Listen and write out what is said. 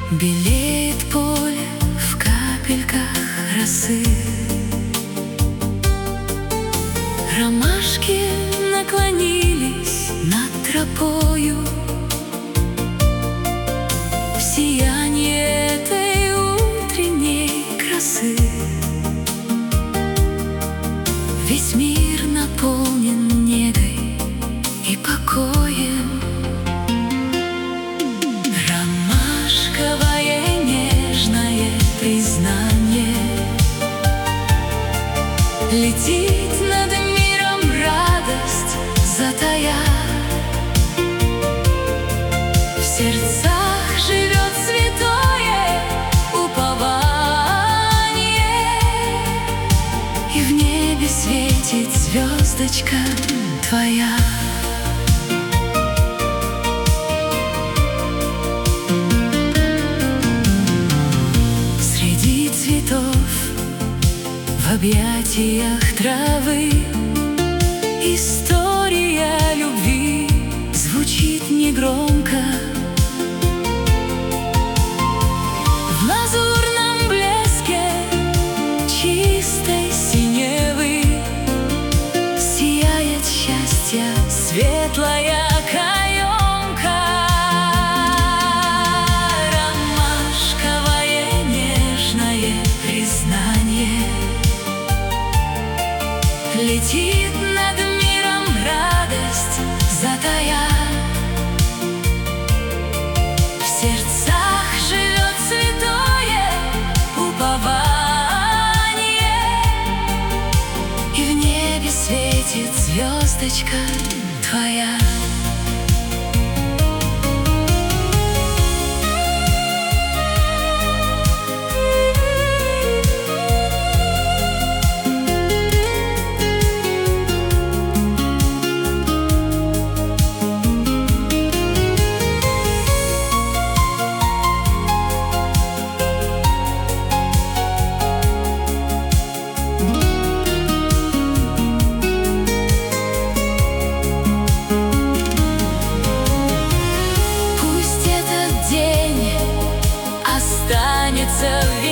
Белеет поле в капельках росы, ромашки наклонились над тропою. В сиянии этой утренней красы весь мир наполнен негой и покоем. Ромашковое нежное признание летит над миром, радость затая. В сердцах живет святое упование, и в небе светит звездочка твоя. Среди цветов, в объятиях травы, история любви звучит негромко. В лазурном блеске чистой синевы сияет счастье светлая каемка. Ромашковое нежное признание летит над миром, радость затая. В сердцах живет святое упование, и в небе светит звездочка твоя. Останется